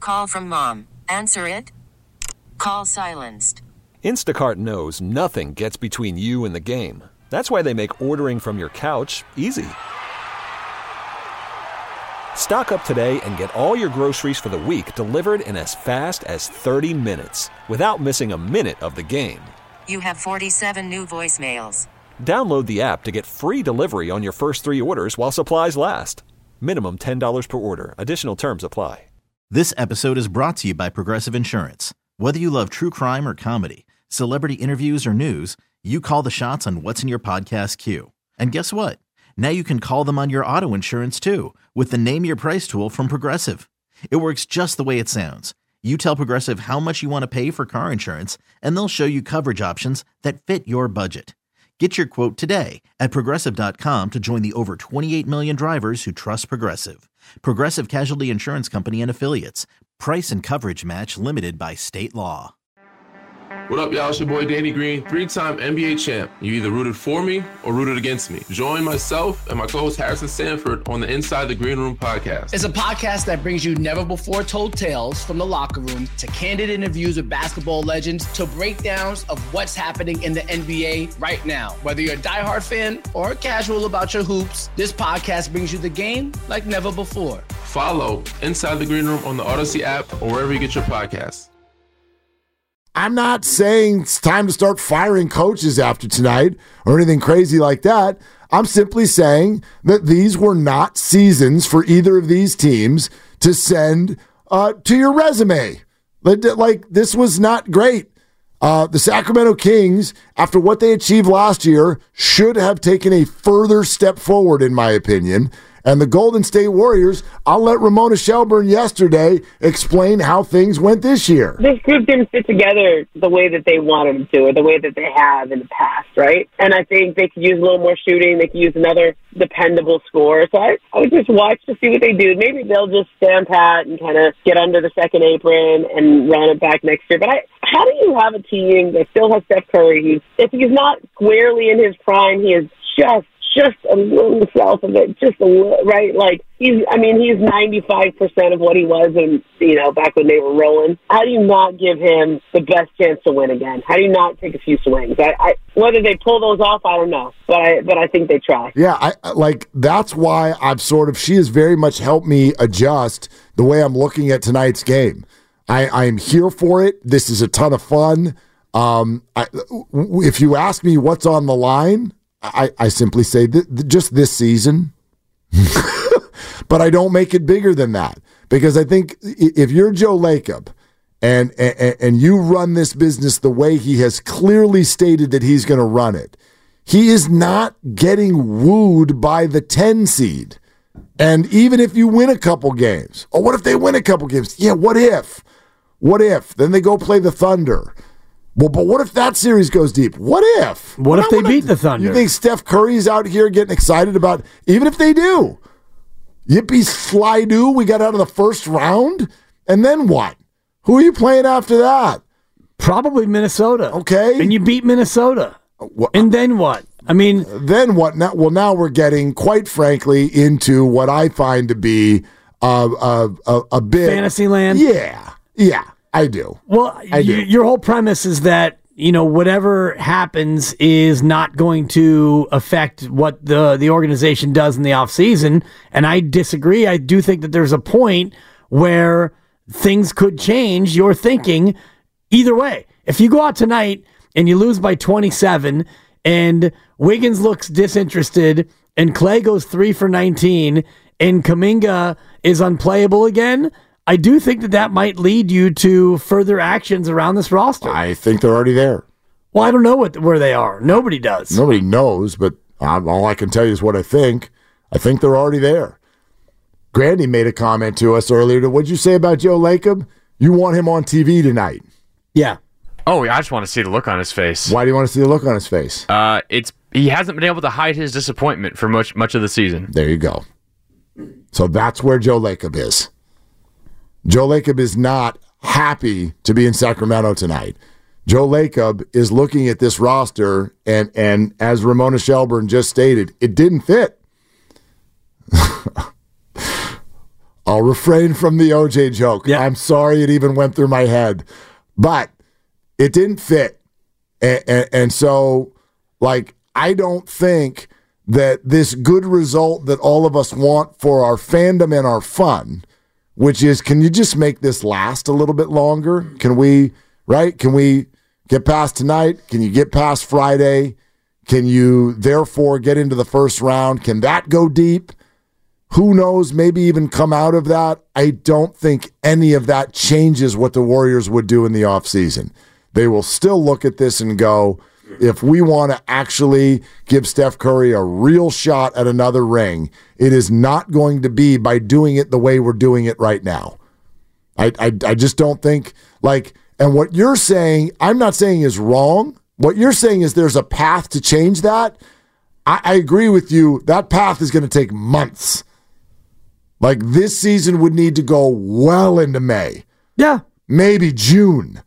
Call from mom. Answer it. Call silenced. Instacart knows nothing gets between you and the game. That's why they make ordering from your couch easy. Stock up today and get all your groceries for the week delivered in as fast as 30 minutes without missing a minute of the game. You have 47 new voicemails. Download the app to get free delivery on your first 3 orders while supplies last. Minimum $10 per order. Additional terms apply. This episode is brought to you by Progressive Insurance. Whether you love true crime or comedy, celebrity interviews or news, you call the shots on what's in your podcast queue. And guess what? Now you can call them on your auto insurance too with the Name Your Price tool from Progressive. It works just the way it sounds. You tell Progressive how much you want to pay for car insurance, and they'll show you coverage options that fit your budget. Get your quote today at Progressive.com to join the over 28 million drivers who trust Progressive. Progressive Casualty Insurance Company and Affiliates. Price and coverage match limited by state law. What up, y'all? It's your boy Danny Green, 3-time NBA champ. You either rooted for me or rooted against me. Join myself and my co-host Harrison Sanford on the Inside the Green Room podcast. It's a podcast that brings you never-before-told tales from the locker room to candid interviews with basketball legends to breakdowns of what's happening in the NBA right now. Whether you're a diehard fan or casual about your hoops, this podcast brings you the game like never before. Follow Inside the Green Room on the Odyssey app or wherever you get your podcasts. I'm not saying it's time to start firing coaches after tonight or anything crazy like that. I'm simply saying that these were not seasons for either of these teams to send to your resume. Like, this was not great. The Sacramento Kings, after what they achieved last year, should have taken a further step forward, in my opinion. And the Golden State Warriors, I'll let Ramona Shelburne yesterday explain how things went this year. This group didn't fit together the way that they wanted them to, or the way that they have in the past, right? And I think they could use a little more shooting. They could use another dependable scorer. So I would just watch to see what they do. Maybe they'll just stand pat and kind of get under the second apron and run it back next year. But how do you have a team that still has Steph Curry? If he's not squarely in his prime, he is just a little south of it, just a little, right? Like, he's 95% of what he was back when they were rolling. How do you not give him the best chance to win again? How do you not take a few swings? Whether they pull those off, I don't know, but I think they try. Yeah, that's why she has very much helped me adjust the way I'm looking at tonight's game. I am here for it. This is a ton of fun. If you ask me what's on the line, I simply say just this season, but I don't make it bigger than that, because I think if you're Joe Lacob and you run this business the way he has clearly stated that he's going to run it, he is not getting wooed by the 10 seed. And even if you win a couple games, what if they win a couple games? Yeah, what if? What if? Then they go play the Thunder. Well, but what if that series goes deep? What if? What if they beat the Thunder? You think Steph Curry's out here getting excited about, even if they do? Yippee slide-oo, we got out of the first round? And then what? Who are you playing after that? Probably Minnesota. Okay. And you beat Minnesota. And then what? Then what? Now we're getting, quite frankly, into what I find to be a bit... Fantasyland? Yeah. I do. Well, your whole premise is that, whatever happens is not going to affect what the organization does in the offseason, and I disagree. I do think that there's a point where things could change your thinking either way. If you go out tonight and you lose by 27 and Wiggins looks disinterested and Clay goes 3 for 19 and Kuminga is unplayable again, I do think that might lead you to further actions around this roster. I think they're already there. Well, I don't know where they are. Nobody does. Nobody knows, but all I can tell you is what I think. I think they're already there. Grandy made a comment to us earlier. What'd you say about Joe Lacob? You want him on TV tonight. Yeah. Oh, I just want to see the look on his face. Why do you want to see the look on his face? He hasn't been able to hide his disappointment for much of the season. There you go. So that's where Joe Lacob is. Joe Lacob is not happy to be in Sacramento tonight. Joe Lacob is looking at this roster, and as Ramona Shelburne just stated, it didn't fit. I'll refrain from the OJ joke. Yeah. I'm sorry it even went through my head. But it didn't fit. And so, like, I don't think that this good result that all of us want for our fandom and our fun, which is, can you just make this last a little bit longer? Can we get past tonight? Can you get past Friday? Can you, therefore, get into the first round? Can that go deep? Who knows, maybe even come out of that. I don't think any of that changes what the Warriors would do in the offseason. They will still look at this and go, if we want to actually give Steph Curry a real shot at another ring, it is not going to be by doing it the way we're doing it right now. I just don't think, like, and what you're saying, I'm not saying is wrong. What you're saying is there's a path to change that. I agree with you. That path is going to take months. Like, this season would need to go well into May. Yeah. Maybe June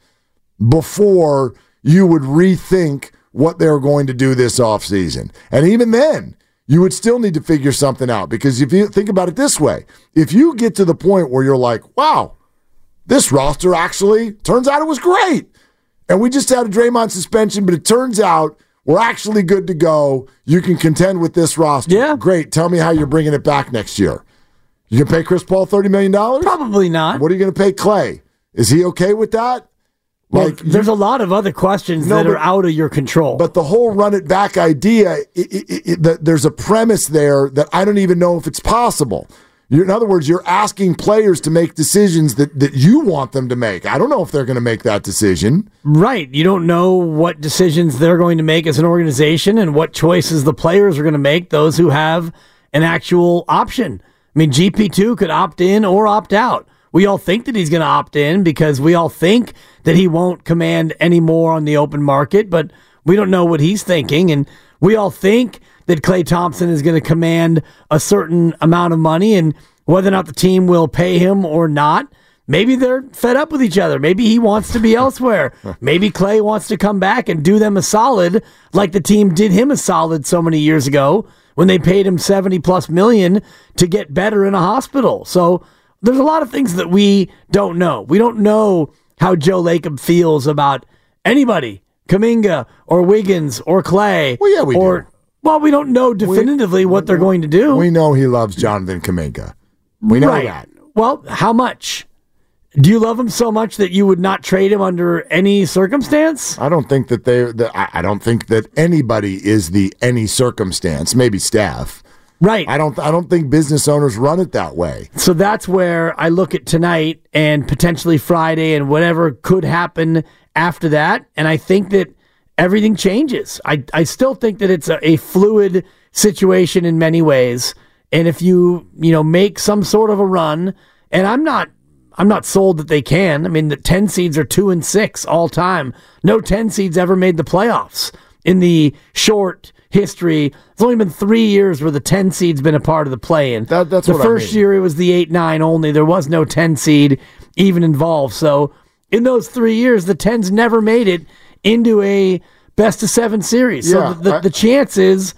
before you would rethink what they're going to do this offseason. And even then, you would still need to figure something out. Because if you think about it this way, if you get to the point where you're like, wow, this roster actually, turns out it was great. And we just had a Draymond suspension, but it turns out we're actually good to go. You can contend with this roster. Yeah. Great. Tell me how you're bringing it back next year. You going to pay Chris Paul $30 million? Probably not. What are you going to pay Clay? Is he okay with that? Well, there's a lot of other questions that are out of your control. But the whole run it back idea, there's a premise there that I don't even know if it's possible. In other words, you're asking players to make decisions that you want them to make. I don't know if they're going to make that decision. Right. You don't know what decisions they're going to make as an organization and what choices the players are going to make, those who have an actual option. I mean, GP2 could opt in or opt out. We all think that he's going to opt in because we all think that he won't command any more on the open market, but we don't know what he's thinking. And we all think that Klay Thompson is going to command a certain amount of money, and whether or not the team will pay him or not, maybe they're fed up with each other. Maybe he wants to be elsewhere. Maybe Klay wants to come back and do them a solid like the team did him a solid so many years ago when they paid him $70+ million to get better in a hospital. So there's a lot of things that we don't know. We don't know how Joe Lacob feels about anybody, Kuminga or Wiggins or Klay. Well, yeah, we do. Well, we don't know definitively what they're going to do. We know he loves Jonathan Kuminga. We know that. Well, how much? Do you love him so much that you would not trade him under any circumstance? I don't think that I don't think that anybody is the any circumstance. Maybe Steph. Right. I don't think business owners run it that way. So that's where I look at tonight and potentially Friday and whatever could happen after that. And I think that everything changes. I still think that it's a fluid situation in many ways. And if you make some sort of a run, and I'm not sold that they can. I mean, the 10 seeds are 2-6 all time. No 10 seeds ever made the playoffs in the short history. It's only been 3 years where the 10 seed's been a part of the play-in. That's the what first I mean. year it was the 8-9 only. There was no 10 seed even involved. So in those 3 years, the 10's never made it into a best-of-7 series. Yeah, so the chances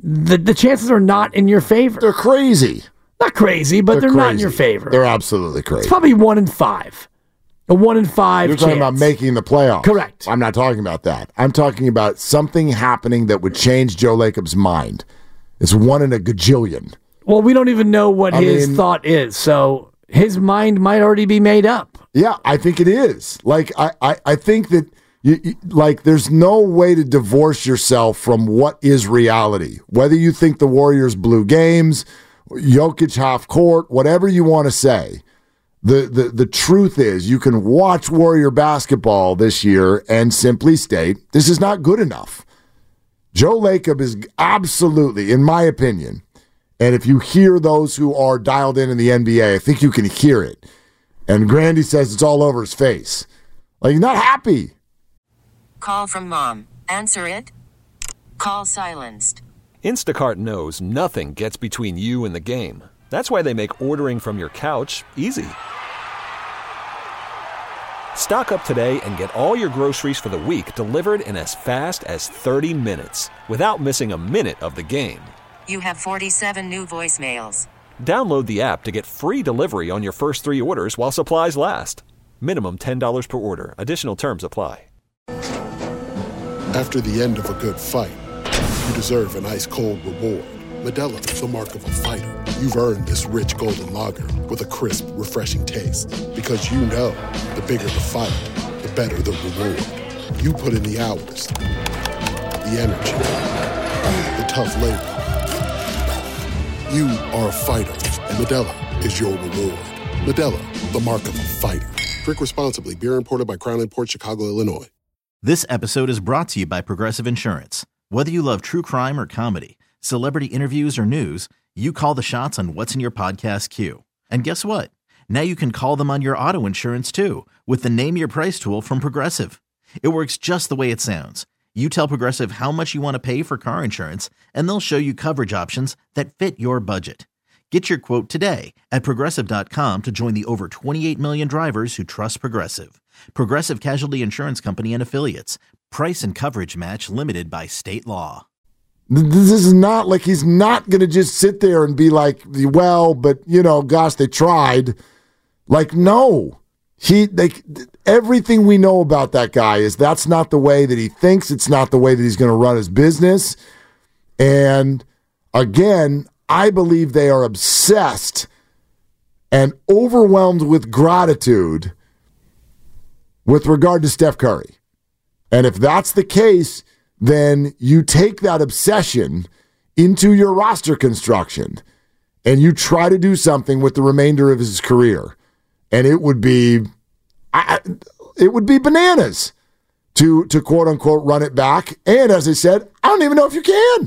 are not in your favor. They're crazy. Not crazy, but they're not in your favor. They're absolutely crazy. It's probably 1-5. A 1-5 You're talking about making the playoffs. Correct. I'm not talking about that. I'm talking about something happening that would change Joe Lacob's mind. It's 1 in a gajillion. Well, we don't even know what his thought is, so his mind might already be made up. Yeah, I think it is. Like, I think that there's no way to divorce yourself from what is reality. Whether you think the Warriors blew games, Jokic half court, whatever you want to say. The truth is you can watch Warrior basketball this year and simply state this is not good enough. Joe Lacob is absolutely, in my opinion, and if you hear those who are dialed in the NBA, I think you can hear it. And Grandy says it's all over his face. Like, he's not happy. Call from mom. Answer it. Call silenced. Instacart knows nothing gets between you and the game. That's why they make ordering from your couch easy. Stock up today and get all your groceries for the week delivered in as fast as 30 minutes without missing a minute of the game. You have 47 new voicemails. Download the app to get free delivery on your first 3 orders while supplies last. Minimum $10 per order. Additional terms apply. After the end of a good fight, you deserve an ice-cold reward. Modelo is the mark of a fighter. You've earned this rich golden lager with a crisp, refreshing taste. Because you know, the bigger the fight, the better the reward. You put in the hours, the energy, the tough labor. You are a fighter, and Modelo is your reward. Modelo, the mark of a fighter. Drink responsibly. Beer imported by Crown Imports, Chicago, Illinois. This episode is brought to you by Progressive Insurance. Whether you love true crime or comedy, celebrity interviews or news, you call the shots on what's in your podcast queue. And guess what? Now you can call them on your auto insurance too with the Name Your Price tool from Progressive. It works just the way it sounds. You tell Progressive how much you want to pay for car insurance, and they'll show you coverage options that fit your budget. Get your quote today at Progressive.com to join the over 28 million drivers who trust Progressive. Progressive Casualty Insurance Company and Affiliates. Price and coverage match limited by state law. This is not like he's not going to just sit there and be like, well, but, gosh, they tried. Like, no. Everything we know about that guy is that's not the way that he thinks. It's not the way that he's going to run his business. And again, I believe they are obsessed and overwhelmed with gratitude with regard to Steph Curry. And if that's the case, then you take that obsession into your roster construction and you try to do something with the remainder of his career. And it would be bananas to quote unquote run it back. And as I said, I don't even know if you can.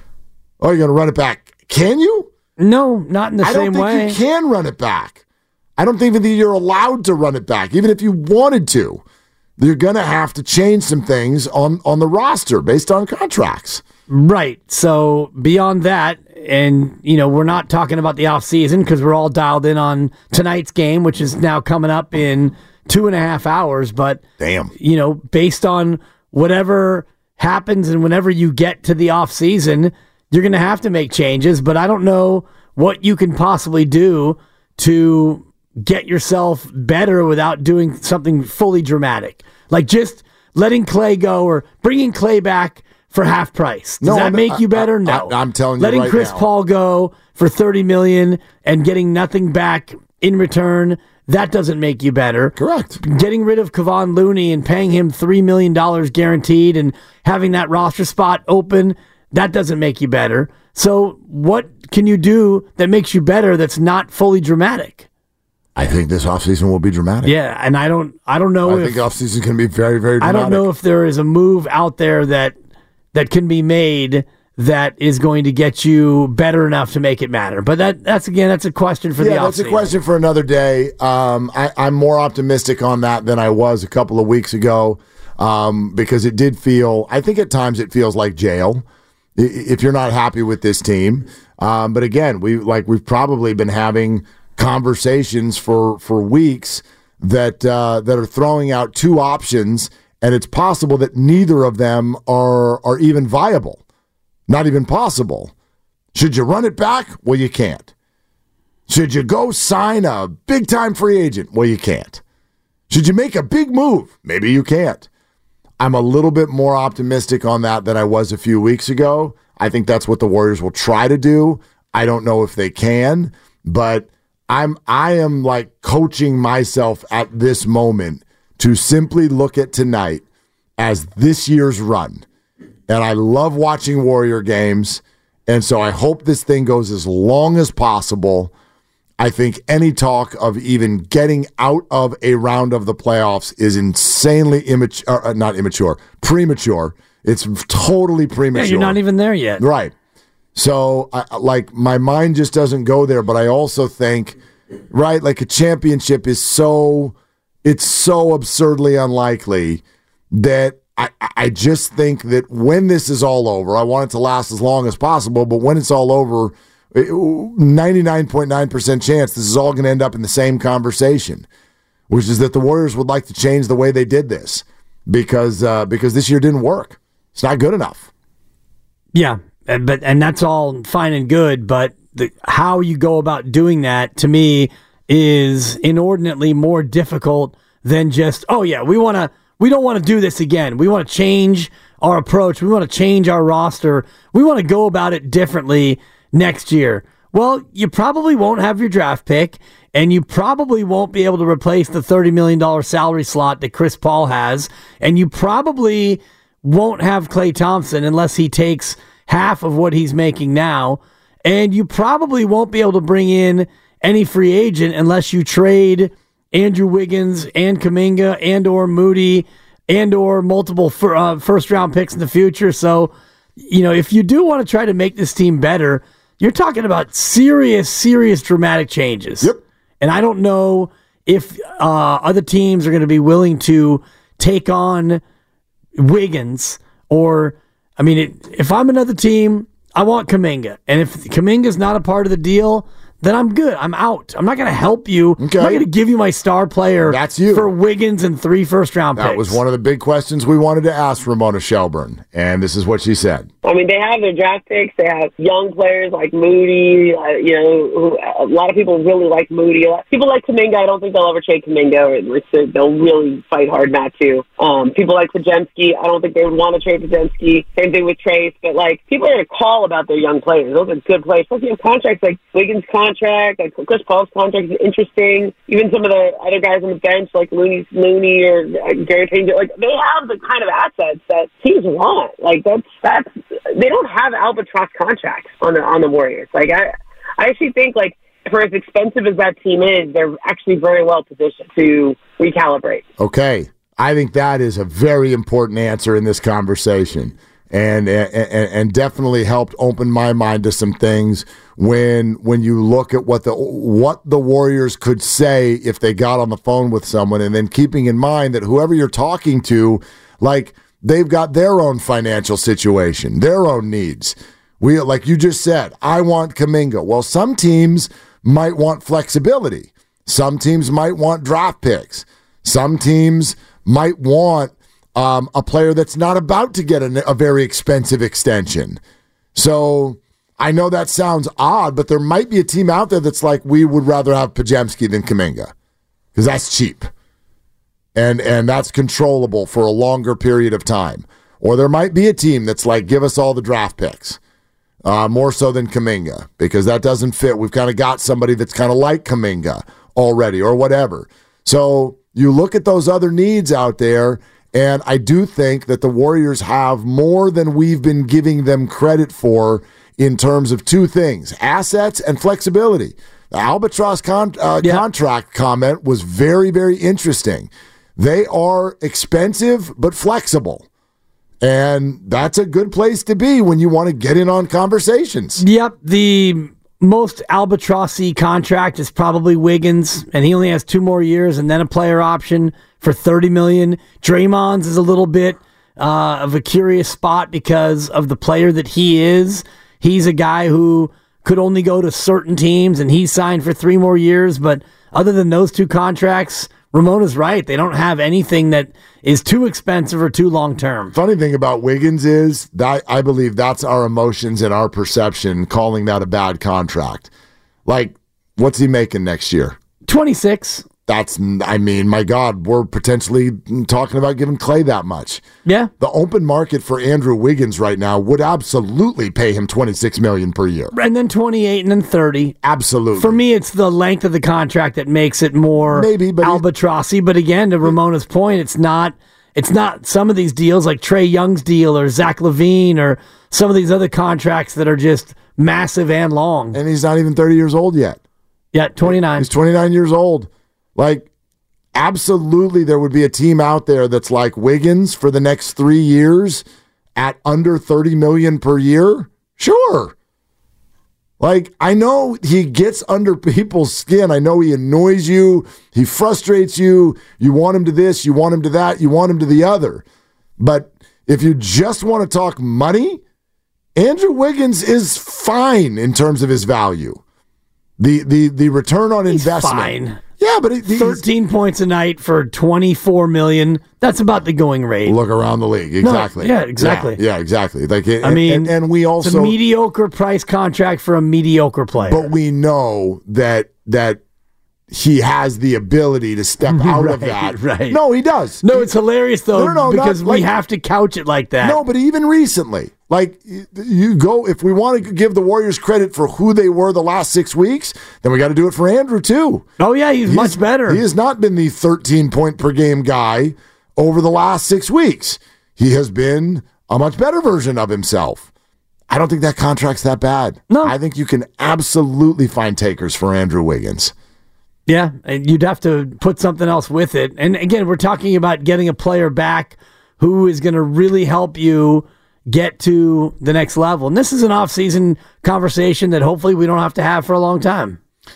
Oh, you're going to run it back. Can you? No, not in the same way. I don't think you can run it back. I don't think that you're allowed to run it back. Even if you wanted to, you're going to have to change some things on the roster based on contracts. Right. So beyond that, and, we're not talking about the offseason because we're all dialed in on tonight's game, which is now coming up in 2.5 hours. But, damn, based on whatever happens and whenever you get to the offseason, you're going to have to make changes. But I don't know what you can possibly do to get yourself better without doing something fully dramatic. Like just letting Clay go or bringing Clay back for half price. Does that make you better? No. I'm telling you letting right Chris now. Paul go for $30 million and getting nothing back in return, that doesn't make you better. Correct. Getting rid of Kevon Looney and paying him $3 million guaranteed and having that roster spot open, that doesn't make you better. So what can you do that makes you better that's not fully dramatic? I think this offseason will be dramatic. Yeah, and I don't know I think offseason is going to be very, very dramatic. I don't know if there is a move out there that can be made that is going to get you better enough to make it matter. But that's a question for the offseason. Yeah, that's a question for another day. I'm more optimistic on that than I was a couple of weeks ago because it did feel, I think at times it feels like jail if you're not happy with this team. But again, we've probably been having conversations for weeks that are throwing out two options, and it's possible that neither of them are even viable. Not even possible. Should you run it back? Well, you can't. Should you go sign a big-time free agent? Well, you can't. Should you make a big move? Maybe you can't. I'm a little bit more optimistic on that than I was a few weeks ago. I think that's what the Warriors will try to do. I don't know if they can, but I am like coaching myself at this moment to simply look at tonight as this year's run. And I love watching Warrior games, and so I hope this thing goes as long as possible. I think any talk of even getting out of a round of the playoffs is insanely premature. It's totally premature. Yeah, you're not even there yet. Right. So, my mind just doesn't go there, but I also think, right, like a championship is so absurdly unlikely that I just think that when this is all over, I want it to last as long as possible, but when it's all over, 99.9% chance this is all going to end up in the same conversation, which is that the Warriors would like to change the way they did this because this year didn't work. It's not good enough. Yeah, and that's all fine and good, but how you go about doing that, to me, is inordinately more difficult than just, we don't want to do this again. We want to change our approach. We want to change our roster. We want to go about it differently next year. Well, you probably won't have your draft pick, and you probably won't be able to replace the $30 million salary slot that Chris Paul has, and you probably won't have Klay Thompson unless he takes half of what he's making now, and you probably won't be able to bring in any free agent unless you trade Andrew Wiggins and Kuminga and or Moody and or multiple first-round picks in the future. So, if you do want to try to make this team better, you're talking about serious dramatic changes. Yep. And I don't know if other teams are going to be willing to take on Wiggins if I'm another team, I want Kuminga. And if Kuminga's not a part of the deal, then I'm good. I'm out. I'm not going to help you. Okay. I'm not going to give you my star player for Wiggins and 3 first-round picks. That was one of the big questions we wanted to ask Ramona Shelburne, and this is what she said. I mean, they have their draft picks. They have young players like Moody. Who a lot of people really like Moody. People like Kuminga. I don't think they'll ever trade Kuminga, or they'll really fight hard not to. People like Podziemski. I don't think they would want to trade Podziemski. Same thing with Trace. But people are going to call about their young players. Those are good players. Plus, you have contracts like Wiggins' contract, like Chris Paul's contract is interesting. Even some of the other guys on the bench, like Looney or Gary Payton, they have the kind of assets that teams want. That's they don't have albatross contracts on the Warriors. I actually think for as expensive as that team is, they're actually very well positioned to recalibrate. Okay, I think that is a very important answer in this conversation. And definitely helped open my mind to some things when you look at what the Warriors could say if they got on the phone with someone, and then keeping in mind that whoever you're talking to, they've got their own financial situation, their own needs. Like you just said, I want Kuminga. Well, some teams might want flexibility. Some teams might want draft picks. Some teams might want a player that's not about to get a very expensive extension. So I know that sounds odd, but there might be a team out there that's like, we would rather have Podziemski than Kuminga because that's cheap and that's controllable for a longer period of time. Or there might be a team that's like, give us all the draft picks, more so than Kuminga, because that doesn't fit. We've kind of got somebody that's kind of like Kuminga already or whatever. So you look at those other needs out there, and I do think that the Warriors have more than we've been giving them credit for in terms of two things, assets and flexibility. The Albatross contract comment was very, very interesting. They are expensive but flexible, and that's a good place to be when you want to get in on conversations. Yep, the most albatrossy contract is probably Wiggins, and he only has 2 more years and then a player option for $30 million. Draymond's is a little bit of a curious spot because of the player that he is. He's a guy who could only go to certain teams, and he's signed for 3 more years. But other than those 2 contracts, Ramona's right. They don't have anything that is too expensive or too long-term. Funny thing about Wiggins is that I believe that's our emotions and our perception calling that a bad contract. What's he making next year? 26. My God, we're potentially talking about giving Klay that much. Yeah. The open market for Andrew Wiggins right now would absolutely pay him $26 million per year. And then 28 and then 30. Absolutely. For me, it's the length of the contract that makes it more albatrossy. But again, to Ramona's point, it's not some of these deals like Trae Young's deal or Zach LaVine or some of these other contracts that are just massive and long. And he's not even 30 years old yet. Yeah, 29. He's 29 years old. Absolutely, there would be a team out there that's like Wiggins for the next 3 years at under $30 million per year. Sure. I know he gets under people's skin. I know he annoys you. He frustrates you. You want him to this, you want him to that, you want him to the other. But if you just want to talk money, Andrew Wiggins is fine in terms of his value. The return on investment. Fine. Yeah, but 13 points a night for $24 million. That's about the going rate. Look around the league. Exactly. No, yeah, exactly. Yeah, exactly. Like, and we also, it's a mediocre price contract for a mediocre player. But we know that he has the ability to step out of that. Right. No, he does. No, it's hilarious, though, because we like, have to couch it like that. No, but even recently, like, you go, if we want to give the Warriors credit for who they were the last 6 weeks, then we got to do it for Andrew, too. Oh, yeah, he's much better. He has not been the 13-point-per-game guy over the last 6 weeks. He has been a much better version of himself. I don't think that contract's that bad. No. I think you can absolutely find takers for Andrew Wiggins. Yeah, and you'd have to put something else with it. And again, we're talking about getting a player back who is going to really help you get to the next level. And this is an off-season conversation that hopefully we don't have to have for a long time.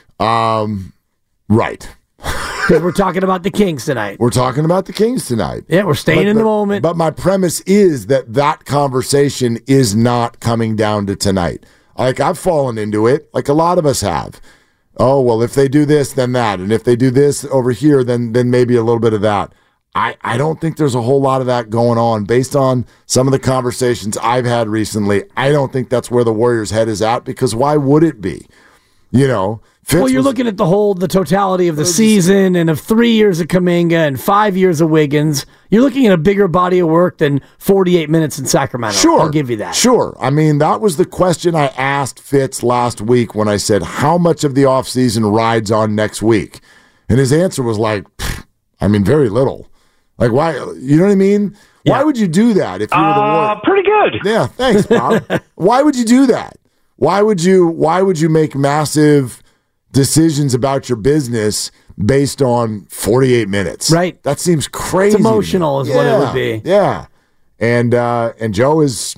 Right. Because we're talking about the Kings tonight. We're talking about the Kings tonight. Yeah, we're staying in the moment. But my premise is that conversation is not coming down to tonight. Like, I've fallen into it, like a lot of us have. Oh, well, if they do this, then that. And if they do this over here, then maybe a little bit of that. I don't think there's a whole lot of that going on. Based on some of the conversations I've had recently, I don't think that's where the Warriors' head is at, because why would it be? You know, well, you're looking at the totality of the season and of 3 years of Kuminga and 5 years of Wiggins. You're looking at a bigger body of work than 48 minutes in Sacramento. Sure. I'll give you that. Sure. I mean, that was the question I asked Fitz last week when I said, how much of the offseason rides on next week? And his answer was like, very little. Like, why? You know what I mean? Yeah. Why would you do that if you were the Warriors? Pretty good. Yeah, thanks, Bob. Why would you do that? Why would you make massive decisions about your business based on 48 minutes? Right. That seems crazy. It's emotional is what it would be. Yeah. And Joe is,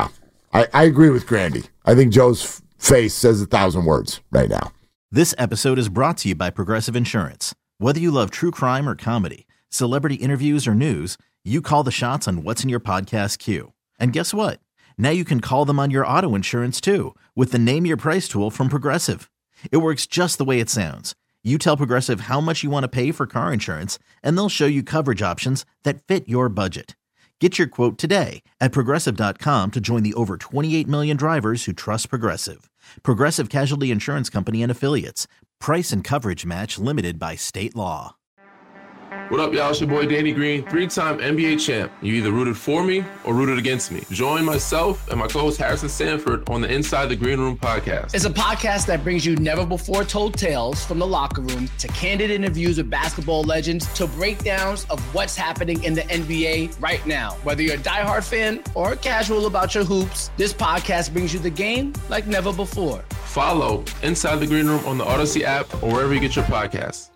I agree with Grandy. I think Joe's face says 1,000 words right now. This episode is brought to you by Progressive Insurance. Whether you love true crime or comedy, celebrity interviews or news, you call the shots on what's in your podcast queue. And guess what? Now you can call them on your auto insurance too with the Name Your Price tool from Progressive. It works just the way it sounds. You tell Progressive how much you want to pay for car insurance, and they'll show you coverage options that fit your budget. Get your quote today at Progressive.com to join the over 28 million drivers who trust Progressive. Progressive Casualty Insurance Company and Affiliates. Price and coverage match limited by state law. What up, y'all? It's your boy Danny Green, 3-time NBA champ. You either rooted for me or rooted against me. Join myself and my co-host Harrison Sanford on the Inside the Green Room podcast. It's a podcast that brings you never-before-told tales from the locker room to candid interviews with basketball legends to breakdowns of what's happening in the NBA right now. Whether you're a diehard fan or casual about your hoops, this podcast brings you the game like never before. Follow Inside the Green Room on the Odyssey app or wherever you get your podcasts.